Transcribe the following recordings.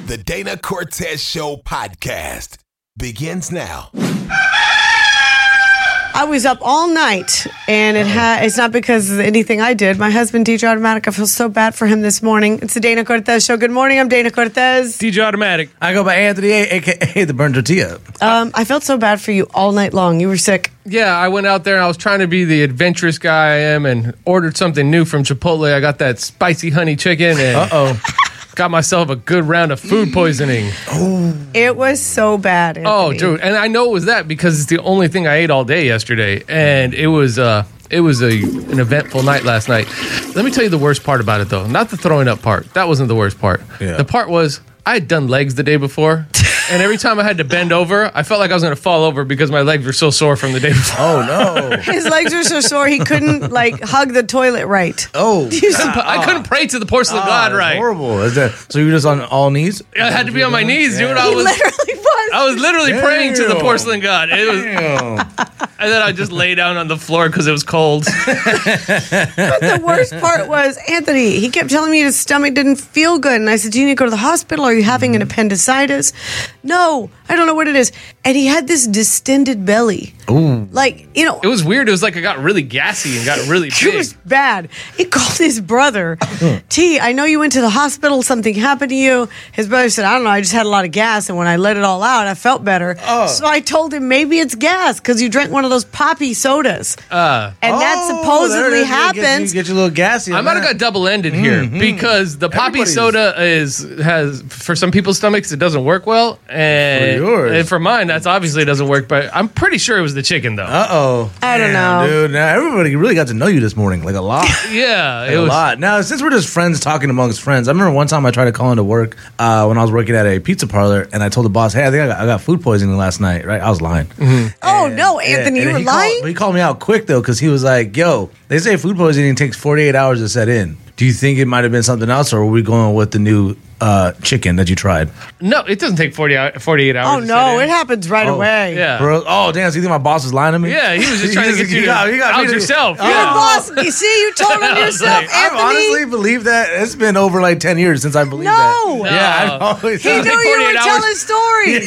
The Dana Cortez Show podcast begins now. I was up all night, and it's not because of anything I did. My husband, DJ Automatic, I feel so bad for him this morning. It's the Dana Cortez Show. Good morning, I'm Dana Cortez. DJ Automatic. I go by Anthony A, a.k.a. the Burn Tortilla. I felt so bad for you all night long. You were sick. Yeah, I went out there and I was trying to be the adventurous guy I am and ordered something new from Chipotle. I got that spicy honey chicken and got myself a good round of food poisoning. It was so bad, Anthony. Oh, dude. And I know it was that because it's the only thing I ate all day yesterday. And it was an eventful night last night. Let me tell you the worst part about it, though. Not the throwing up part. That wasn't the worst part. Yeah. The part was I had done legs the day before. And every time I had to bend over, I felt like I was going to fall over because my legs were so sore from the day before. Oh, no. His legs were so sore he couldn't hug the toilet right. Oh. I couldn't pray to the porcelain god right. Horrible. So you were just on all knees? I had to be on my knees, dude. He literally was. I was literally praying to the porcelain god. It was, Damn. and then I just lay down on the floor because it was cold. But the worst part was, Anthony, he kept telling me his stomach didn't feel good. And I said, do you need to go to the hospital? Are you having an appendicitis? No, I don't know what it is. And he had this distended belly. Ooh. Like, It was weird. It was like I got really gassy and got really it big. was bad. He called his brother. T, I know you went to the hospital. Something happened to you. His brother said, I don't know. I just had a lot of gas. And when I let it all out, I felt better. So I told him, maybe it's gas because you drank one of those poppy sodas. And that supposedly happens. You get your little gassy. I might have got double-ended here because the poppy soda has for some people's stomachs it doesn't work well, and For yours. and for mine that's obviously it doesn't work. But I'm pretty sure it was the chicken though. Uh-oh. I don't know. Dude, now everybody really got to know you this morning, like a lot. Yeah, A lot. Now, since we're just friends talking amongst friends, I remember one time I tried to call into work when I was working at a pizza parlor, and I told the boss, hey, I think I got food poisoning last night, right? I was lying. Oh, no, Anthony, you were lying? He called me out quick, though, because he was like, yo, they say food poisoning takes 48 hours to set in. Do you think it might have been something else, or are we going with the new chicken that you tried? No, it doesn't take 48 hours. Oh, to no, set in. it happens right away. Yeah. Bro, oh, damn, so you think my boss was lying to me? Yeah, he was just trying to get you to got out me to- yourself. Your Yeah. boss, you see, you told him I was yourself, like, I've Anthony. honestly believed that. It's been over like 10 years since I believed No. that. Yeah, I've always He knew take you were 48 hours. telling stories.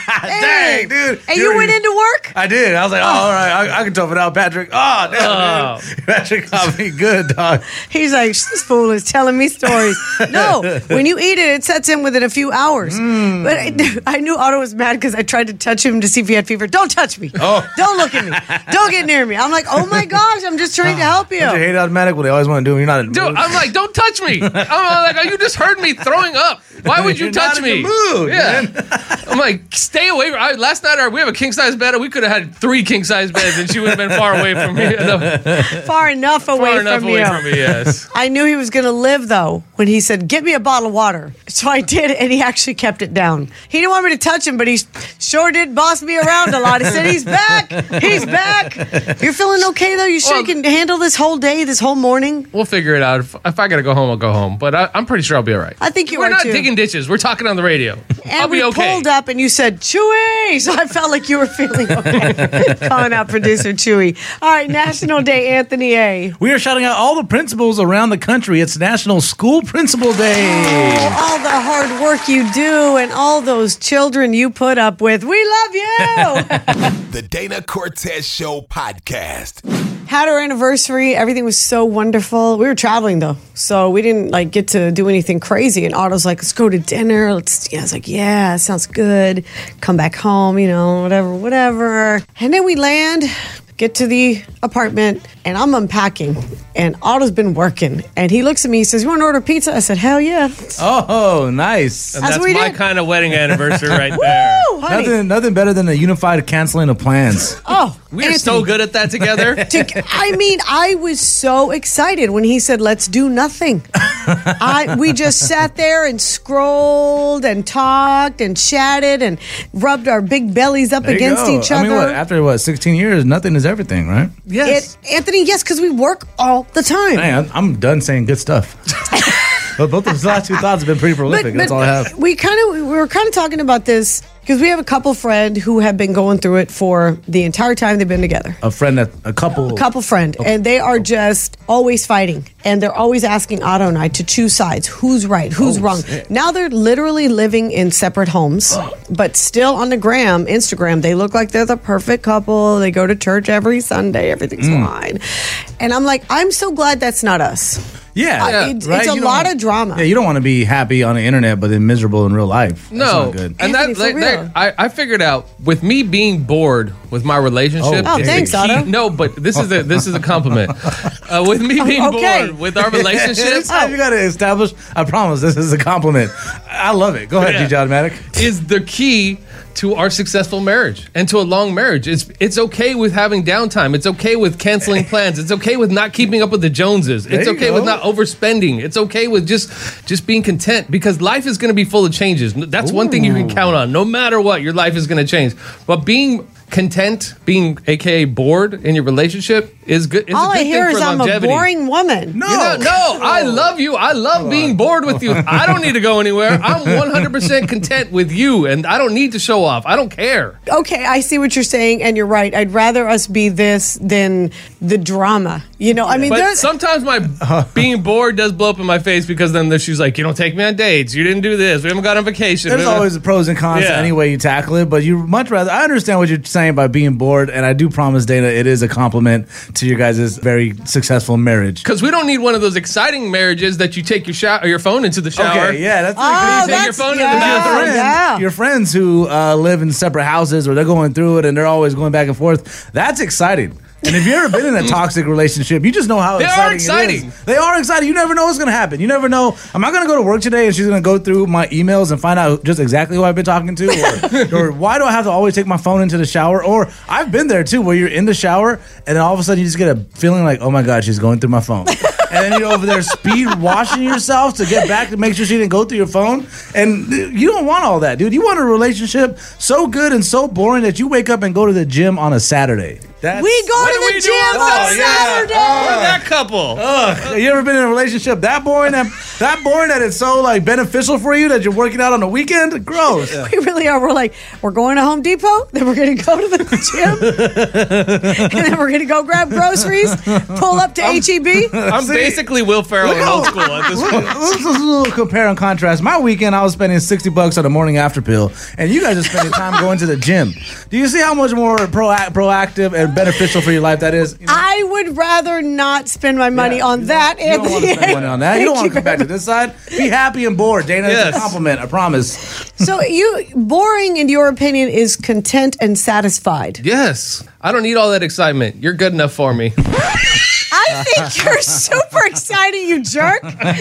Dang, dude. And you went into work? I did. I was like, all right, I can tough it out, Patrick. Oh, damn, dude. Patrick got me good, dog. He's like, this fool is telling me stories. No, when you eat it, it sets in within a few hours. But I knew Otto was mad because I tried to touch him to see if he had fever. Don't touch me. Oh. Don't look at me. Don't get near me. I'm like, oh my gosh, I'm just trying to help you. Don't you hate automatic? What they always want to do when you're not in the Dude, mood? I'm like, don't touch me. I'm like, you just heard me throwing up. Why would you You're touch not me? in the mood, yeah. man. I'm like, stay away. Last night, we have a king-size bed. We could have had 3 king-size beds, and she would have been far away from me. Far enough away from you. From me, yes. I knew he was going to live, though, when he said, get me a bottle of water. So I did, and he actually kept it down. He didn't want me to touch him, but he sure did boss me around a lot. He said, he's back. He's back. You're feeling okay, though? You sure you can handle this whole day, this whole morning? We'll figure it out. If I got to go home, I'll go home. But I'm pretty sure I'll be all right. I think you We're are, not too. digging ditches. We're talking on the radio. And I'll we be okay. pulled up, and you said, Chewy. So I felt like you were feeling okay. Calling out producer Chewy. All right, National Day, Anthony A. We are shouting out all the principals around the country. It's National School Principal Day. All the hard work you do and all those children you put up with. We love you. The Dana Cortez Show podcast. Had our anniversary. Everything was so wonderful. We were traveling though, so we didn't get to do anything crazy. And Otto's like, "Let's go to dinner." I was like, "Yeah, that sounds good." Come back home, whatever. And then we land. Get to the apartment, and I'm unpacking, and Otto's been working, and he looks at me, he says, you want to order pizza? I said, hell yeah. Oh, nice. And That's that's what we my did. kind of wedding anniversary right there. Woo, honey. Nothing better than a unified canceling of plans. Oh, We are so good at that together. I was so excited when he said, let's do nothing. We just sat there and scrolled and talked and chatted and rubbed our big bellies up There you against go. each other. I mean, after 16 years, nothing is everything, right? Yes. Anthony, yes, because we work all the time. Hey, I'm done saying good stuff. But both those last 2 thoughts have been pretty prolific. That's all I have. We were kind of talking about this Because we have a couple friend who have been going through it for the entire time they've been together. A couple Friend, and they are just always fighting, and they're always asking Otto and I to choose sides. Who's right? Who's wrong? Shit. Now they're literally living in separate homes, but still on the Instagram, they look like they're the perfect couple. They go to church every Sunday. Everything's fine. And I'm like, I'm so glad that's not us. Yeah, It's a lot of drama. Yeah, you don't want to be happy on the internet, but then miserable in real life. That's No, not good. and Anthony, for real. I figured out with me being bored with my relationship. Oh, it's thanks, the key- Otto. No, but this is a compliment. With me being Okay. bored with our relationship Anytime you got to establish. I promise this is a compliment. I love it. Go ahead, Yeah. DJ Automatic. is the key to our successful marriage and to a long marriage. It's okay with having downtime. It's okay with canceling plans. It's okay with not keeping up with the Joneses. It's There you okay with go. not overspending. It's okay with just being content because life is going to be full of changes. That's one thing you can count on. No matter what, your life is going to change. But being content, being AKA bored in your relationship is good. It's All a good I hear thing is for I'm longevity. a boring woman. No, No, I love you. I love being bored with you. I don't need to go anywhere. I'm 100% content with you, and I don't need to show off. I don't care. Okay, I see what you're saying, and you're right. I'd rather us be this than the drama. You know, I mean, But there's sometimes my being bored does blow up in my face because then she's like, you don't take me on dates. You didn't do this. We haven't gone on vacation. There's always the pros and cons to Yeah. any way you tackle it, but you much rather. I understand what you're saying by being bored, and I do promise, Dana, it is a compliment to your guys' very successful marriage. Because we don't need one of those exciting marriages that you take your phone into the shower. Okay, yeah, that's Oh, take your that's- phone in the yeah, bathroom. yeah. your friends who live in separate houses or they're going through it and they're always going back and forth. That's exciting. And if you've ever been in a toxic relationship, you just know how They are exciting it exciting. is. They are exciting. You never know what's going to happen. You never know. Am I going to go to work today and she's going to go through my emails and find out just exactly who I've been talking to? Or why do I have to always take my phone into the shower? Or I've been there too, where you're in the shower and then all of a sudden you just get a feeling like, oh my God, she's going through my phone. And then you're over there speed washing yourself to get back to make sure she didn't go through your phone. And you don't want all that, dude. You want a relationship so good and so boring that you wake up and go to the gym on a Saturday. That's, we go What to do the we do gym on on Saturday? Saturday. We're that couple. You ever been in a relationship that boring that it's so like beneficial for you that you're working out on the weekend? Gross. We really are. We're like, we're going to Home Depot, then we're going to go to the gym, and then we're going to go grab groceries, pull up to HEB. I'm basically Will Ferrell in old school at this point. Let's just a little compare and contrast. My weekend, I was spending $60 on a morning after pill, and you guys are spending time going to the gym. Do you see how much more proactive and beneficial for your life that is? You know? I would rather not spend my money Yeah, on you that, don't want to Anthony. spend money on that. You don't want to come back to this side. Be happy and bored, Dana. It's Yes. a compliment. I promise. So boring, in your opinion, is content and satisfied. Yes. I don't need all that excitement. You're good enough for me. I think you're super exciting, you jerk.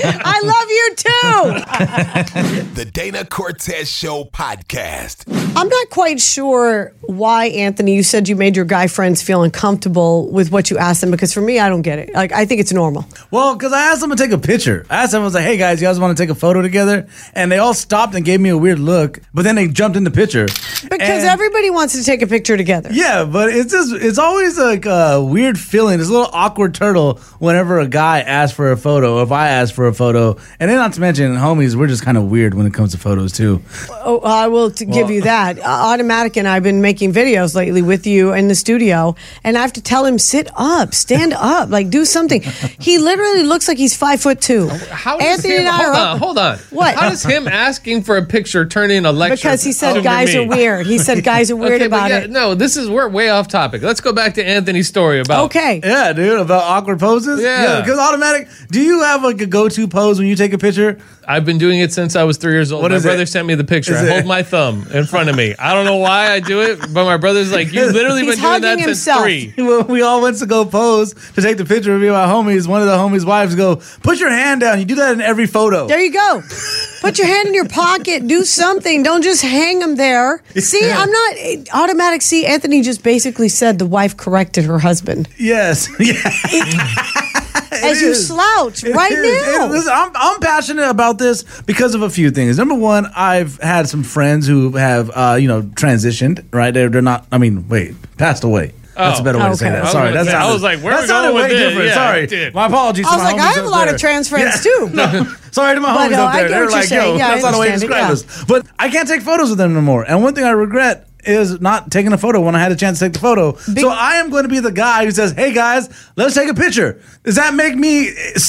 I love you too. The Dana Cortez Show podcast. I'm not quite sure why, Anthony, you said you made your guy friends feel uncomfortable with what you asked them, because for me, I don't get it. Like, I think it's normal. Well, because I asked them to take a picture. I asked them, I was like, hey guys, you guys want to take a photo together? And they all stopped and gave me a weird look, but then they jumped in the picture. Because And- everybody wants to take a picture together. Yeah, but it's always like a weird feeling. It's a little awkward turtle whenever a guy asks for a photo, or if I ask for a photo. And then not to mention, homies, we're just kind of weird when it comes to photos too. Oh, I will give you that. Automatic and I have been making videos lately with you in the studio, and I have to tell him, sit up, stand up, like do something. He literally looks like he's 5'2". How does Anthony him, and I hold are on, up. hold on. What? How does him asking for a picture turn in a lecture? Because he said to guys me? are weird. He said guys are weird Okay, but about yeah, it. no, we're way off topic. Let's go back to Anthony's story about. Okay. Yeah, dude, about awkward poses. Yeah. Because automatic. Do you have like a go-to pose when you take a picture? I've been doing it since I was 3 years old. What My is it? brother sent me the picture. Is I it- hold my thumb in front of me. I don't know why I do it, but my brother's like, you've literally He's been doing that hugging since himself. 3. When we all went to go pose to take the picture of me and my homies, one of the homies' wives go, put your hand down. You do that in every photo. There you go. Put your hand in your pocket. Do something. Don't just hang them there. See, I'm not automatic. See, Anthony just basically said the wife corrected her husband. Yes. Yeah. As you slouch right now. Listen, I'm passionate about this because of a few things. Number one, I've had some friends who have, transitioned, right? They're not, passed away. That's a better way to say Okay. that. Sorry, that I was like, where are we going with way this? different. Yeah, Sorry, it did. my apologies. I was to my like, I homies have a up lot there. of trans friends too. Sorry to my But, homies up I there. get They're what you're like, saying. yo, Yeah, I that's not the way to understand it, describe us. But I can't take photos with them no more. And one thing I regret is not taking a photo when I had a chance to take the photo. So I am going to be the guy who says, "Hey guys, let's take a picture." Does that make me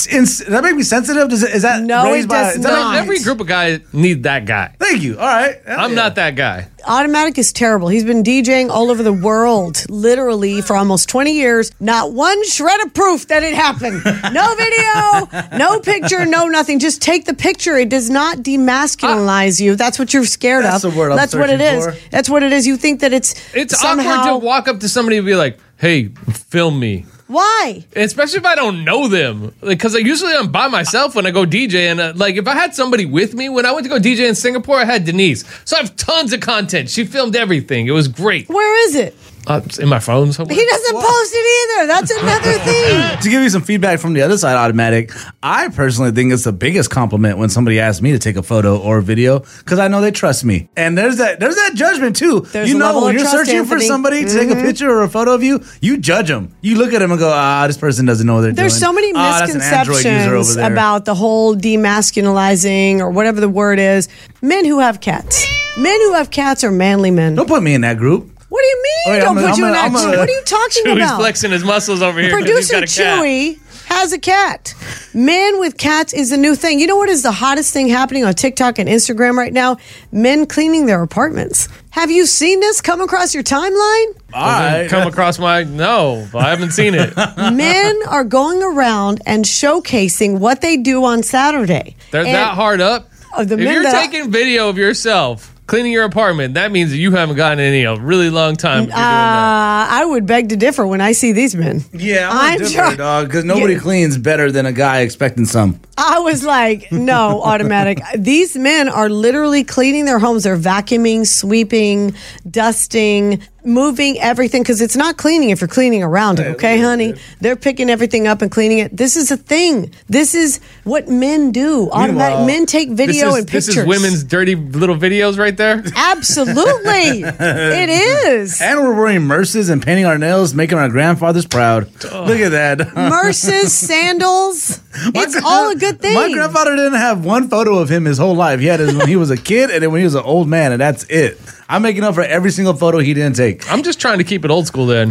sensitive? Is that No, raised it by? does is that not. like- Every group of guys need that guy. Thank you. All right, I'm not that guy. Automatic is terrible. He's been DJing all over the world, literally, for almost 20 years. Not one shred of proof that it happened. No video, no picture, no nothing. Just take the picture. It does not demasculinize you. That's what you're scared That's of. the word I'm That's what it searching is. for. That's what it is. You think that it's somehow... awkward to walk up to somebody and be like, "Hey, film me." Why? Especially if I don't know them, because usually I'm by myself when I go DJ, and like if I had somebody with me when I went to go DJ in Singapore, I had Denise, so I have tons of content. She filmed everything; it was great. Where is it? It's in my phone somewhere. He doesn't post it either. That's another thing. To give you some feedback from the other side, Automatic, I personally think it's the biggest compliment when somebody asks me to take a photo or a video because I know they trust me. And there's that judgment too. There's you a know, level when of you're trust, searching for Anthony. somebody to take a picture or a photo of you, you judge them. You look at them and go, this person doesn't know what they're doing. There's so many That's an Android user over misconceptions there. about the whole demasculinizing or whatever the word is. Men who have cats. Men who have cats are manly men. Don't put me in that group. What do you mean? Oh, yeah, Don't I'm put you in that I'm group? What are you talking Chewy's about? flexing his muscles over here. 'cause he's Producer got a cat. Chewy has a cat. Men with cats is the new thing. You know what is the hottest thing happening on TikTok and Instagram right now? Men cleaning their apartments. Have you seen this come across your timeline? All right. Come across no, I haven't seen it. Men are going around and showcasing what they do on Saturday. They're And- that hard up. the If men you're that- taking video of yourself cleaning your apartment, that means that you haven't gotten any a really long time. If you're doing that. I would beg to differ when I see these men. Yeah, I'm different, dog, because nobody cleans better than a guy expecting some. I was like, no, Automatic. These men are literally cleaning their homes. They're vacuuming, sweeping, dusting, moving everything because it's not cleaning if you're cleaning around it, okay, honey? They're picking everything up and cleaning it. This is a thing. This is what men do. Automatic Meanwhile, men take video and This pictures. is women's dirty little videos right there. Absolutely. It is. And we're wearing merces and painting our nails, making our grandfathers proud. Look at that. Merces, sandals. It's all a good thing. My grandfather didn't have one photo of him his whole life. He had his when he was a kid and then when he was an old man, and that's it. I'm making up for every single photo he didn't take. I'm just trying to keep it old school then.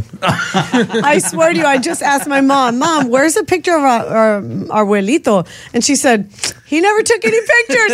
I swear to you, I just asked my Mom, where's a picture of our abuelito? And she said, he never took any pictures,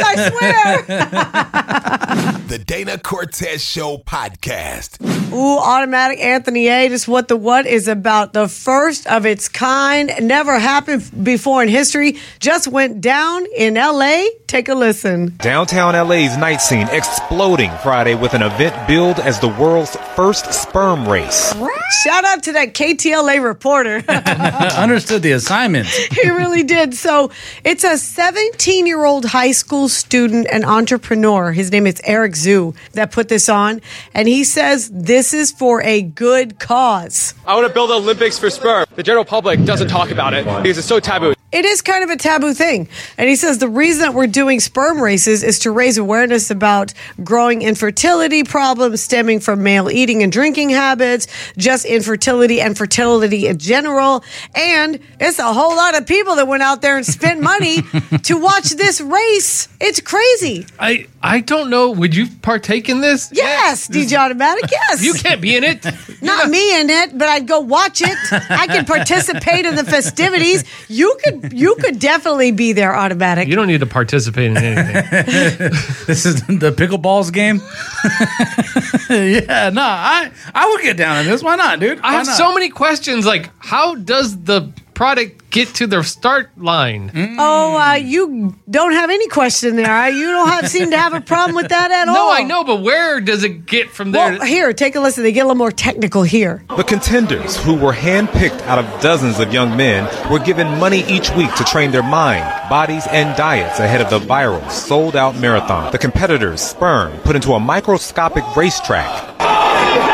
I swear. The Dana Cortez Show podcast. Ooh, Automatic Anthony A. Just what the what is about. The first of its kind. Never happened before in history. Just went down in L.A. Take a listen. Downtown LA's night scene exploding Friday with an event billed as the world's first sperm race. Shout out to that KTLA reporter. Understood the assignment. He really did. So it's a 17-year-old high school student and entrepreneur. His name is Eric Zhu that put this on. And he says this is for a good cause. I want to build the Olympics for sperm. The general public doesn't talk about it because it's so taboo. It is kind of a taboo thing. And he says the reason that we're doing sperm races is to raise awareness about growing infertility problems stemming from male eating and drinking habits, just infertility and fertility in general. And it's a whole lot of people that went out there and spent money to watch this race. It's crazy. I don't know. Would you partake in this? Yes, DJ Automatic, yes. You can't be in it. Not me in it, but I'd go watch it. I could participate in the festivities. You could definitely be there, Automatic. You don't need to participate in anything. This is the pickleball's game. Yeah, no, I would get down on this. Why not, dude? I have so many questions. Like, how does the product get to the start line? You don't have any question there. You don't seem to have a problem with that at all. No, I know, but where does it get from there? Well, here, take a listen. They get a little more technical here. The contenders, who were handpicked out of dozens of young men, were given money each week to train their mind, bodies, and diets ahead of the viral, sold-out marathon. The competitors' sperm put into a microscopic racetrack.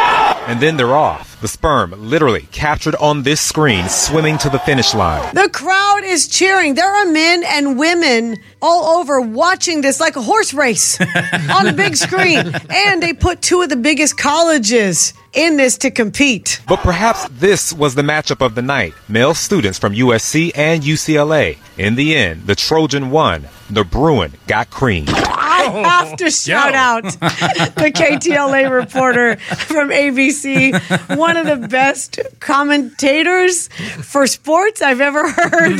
and then they're off. The sperm literally captured on this screen, swimming to the finish line. The crowd is cheering. There are men and women all over watching this like a horse race on the big screen. And they put two of the biggest colleges in this to compete. But perhaps this was the matchup of the night. Male students from USC and UCLA. In the end, the Trojan won. The Bruin got creamed. I have to shout out the KTLA reporter from ABC, one of the best commentators for sports I've ever heard.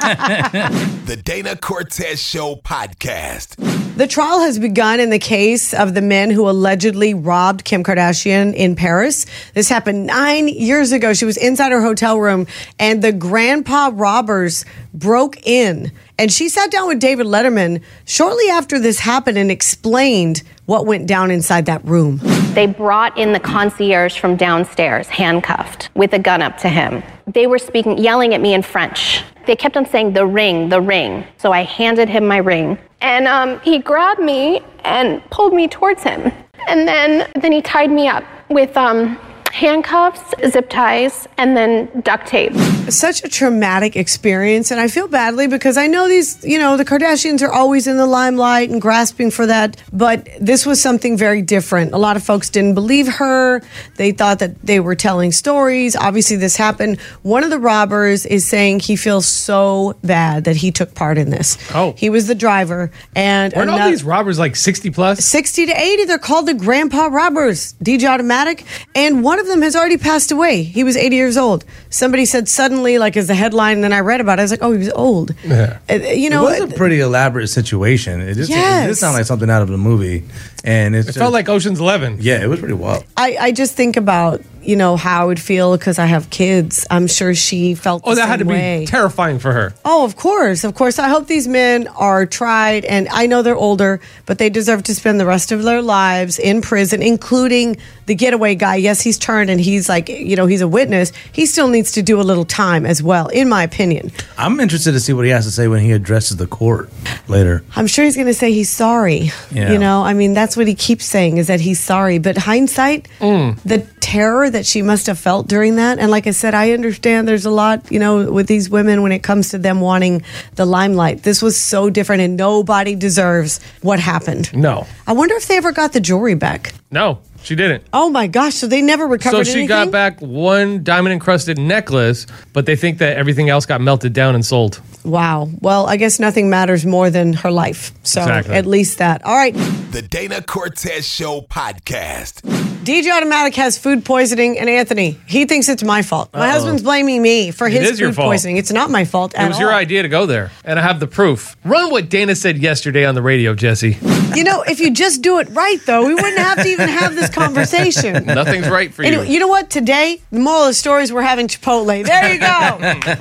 The Dana Cortez Show podcast. The trial has begun in the case of the men who allegedly robbed Kim Kardashian in Paris. This happened 9 years ago. She was inside her hotel room, and the grandpa robbers broke in. And she sat down with David Letterman shortly after this happened and explained what went down inside that room. They brought in the concierge from downstairs, handcuffed, with a gun up to him. They were yelling at me in French. They kept on saying, the ring, the ring. So I handed him my ring. And he grabbed me and pulled me towards him. And then he tied me up with handcuffs, zip ties, and then duct tape. Such a traumatic experience, and I feel badly because I know the Kardashians are always in the limelight and grasping for that, but this was something very different. A lot of folks didn't believe her. They thought that they were telling stories. Obviously, this happened. One of the robbers is saying he feels so bad that he took part in this. Oh. He was the driver. And Aren't all these robbers like 60 plus? 60 to 80. They're called the grandpa robbers, DJ Automatic. And one of them has already passed away. He was 80 years old. Somebody said suddenly, like as the headline, and then I read about it. I was like, oh, he was old. Yeah. It was a pretty elaborate situation. It just sounded like something out of a movie. And it felt like Ocean's 11. Yeah, it was pretty wild. I just think about, how I would feel because I have kids. I'm sure she felt the that same had to way. be terrifying for her. Oh, of course. Of course. I hope these men are tried, and I know they're older, but they deserve to spend the rest of their lives in prison, including the getaway guy. Yes, he's turned and he's like, he's a witness. He still needs to do a little time as well, in my opinion. I'm interested to see what he has to say when he addresses the court later. I'm sure he's going to say he's sorry. Yeah. That's what he keeps saying is that he's sorry. But hindsight, the terror that she must have felt during that. And like I said, I understand there's a lot, with these women when it comes to them wanting the limelight. This was so different and nobody deserves what happened. No. I wonder if they ever got the jewelry back. No, she didn't. Oh my gosh. So they never recovered So she anything? got back one diamond encrusted necklace, but they think that everything else got melted down and sold. Wow. Well, I guess nothing matters more than her life. So Exactly. at least that. All right. The Dana Cortez Show podcast. DJ Automatic has food poisoning, and Anthony, he thinks it's my fault. My husband's blaming me for his is your food fault. poisoning. It's not my fault at It was all. your idea to go there, and I have the proof. Run what Dana said yesterday on the radio, Jesse. If you just do it right, though, we wouldn't have to even have this conversation. Nothing's right for you. Anyway, you know what? Today, the moral of the story is we're having Chipotle. There you go.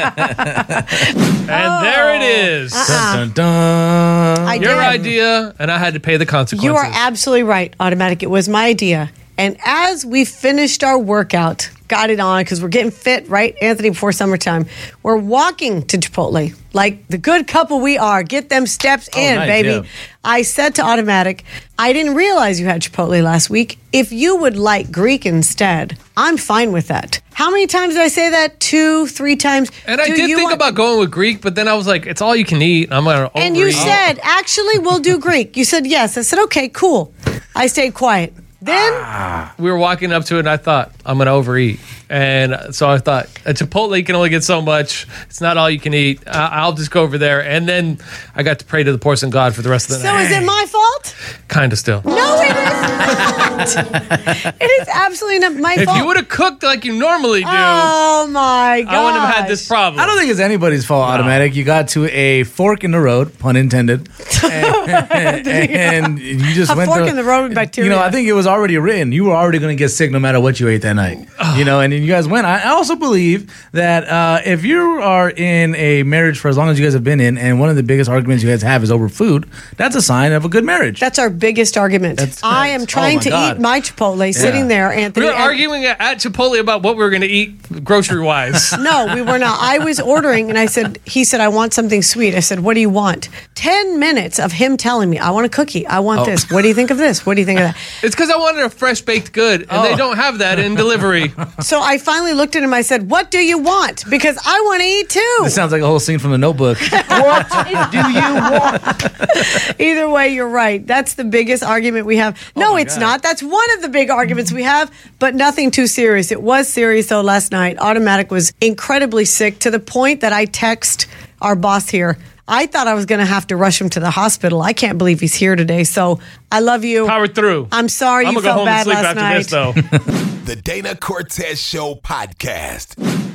And there it is. Dun, dun, dun. I Your did. idea, and I had to pay the consequences. You are absolutely right, Automatic. It was my idea. And as we finished our workout, got it on because we're getting fit, right, Anthony, before summertime, we're walking to Chipotle like the good couple we are. Get them steps in, nice, baby. yeah. I said to Automatic, I didn't realize you had Chipotle last week. If you would like Greek instead, I'm fine with that. How many times did I say that? 2, 3 times. And I Do did you think want- about going with Greek, but then I was like, it's all you can eat. I'm going to And you said, actually, we'll do Greek. You said yes. I said, okay, cool. I stayed quiet. Then we were walking up to it, and I thought, I'm going to overeat. And so I thought, a Chipotle can only get so much. It's not all you can eat. I'll just go over there. And then I got to pray to the porcelain god for the rest of the So night. is it my fault? Kind of still. No, it is not. It is absolutely not my If fault. you would have cooked like you normally do, Oh my god! I wouldn't have had this problem. I don't think it's anybody's fault, Automatic. You got to a fork in the road, pun intended. and you just A went fork to, in the road with bacteria. I think it was already written. You were already going to get sick no matter what you ate that night. And and you guys went. I also believe that if you are in a marriage for as long as you guys have been in, and one of the biggest arguments you guys have is over food, that's a sign of a good marriage. That's our biggest argument. I am trying to eat my Chipotle, sitting there, Anthony. We were arguing at Chipotle about what we were going to eat grocery-wise. No, we were not. I was ordering, and he said, I want something sweet. I said, what do you want? 10 minutes of him telling me, I want a cookie. I want this. What do you think of this? What do you think of that? It's because I wanted a fresh baked good, and they don't have that in delivery. So I finally looked at him. I said, what do you want? Because I want to eat too. This sounds like a whole scene from The Notebook. What do you want? Either way, you're right. That's the biggest argument we have. No, it's not. That's one of the big arguments we have, but nothing too serious. It was serious, though, last night. Automatic was incredibly sick to the point that I text our boss here. I thought I was going to have to rush him to the hospital. I can't believe he's here today. So I love you. Power through. I'm sorry you felt bad last night. I'm going to go home and sleep after this, though. The Dana Cortez Show podcast.